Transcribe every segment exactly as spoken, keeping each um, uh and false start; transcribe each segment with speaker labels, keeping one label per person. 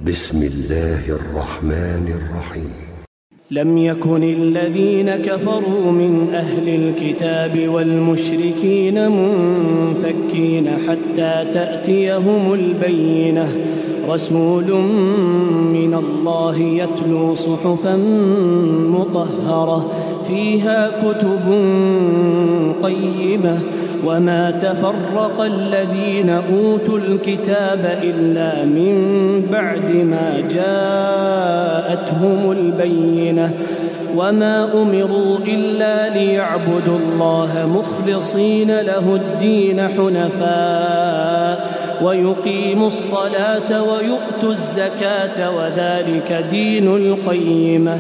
Speaker 1: بسم الله الرحمن الرحيم.
Speaker 2: لم يكن الذين كفروا من أهل الكتاب والمشركين منفكين حتى تأتيهم البينة، رسول من الله يتلو صحفا مطهرة فيها كتب قيمة، وما تفرق الذين أوتوا الكتاب إلا من بعد ما جاءتهم البينة، وما أمروا إلا ليعبدوا الله مخلصين له الدين حنفاء ويقيموا الصلاة ويؤتوا الزكاة وذلك دين القيمة.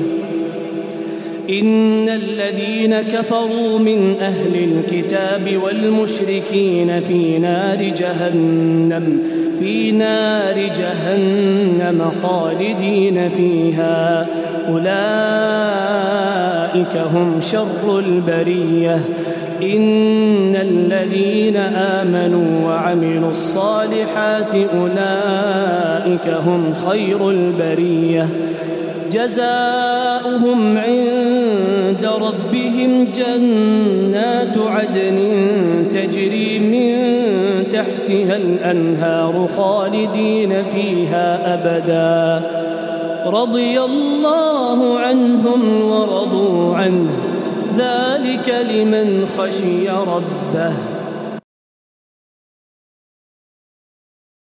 Speaker 2: إن الذين كفروا من أهل الكتاب والمشركين في نار جهنم في نار جهنم خالدين فيها، أولئك هم شر البرية. إن الذين آمنوا وعملوا الصالحات أولئك هم خير البرية، جزاؤهم عند ربهم جنات عدن تجري من تحتها الأنهار خالدين فيها أبدا، رضي الله عنهم ورضوا عنه، ذلك لمن خشي ربه.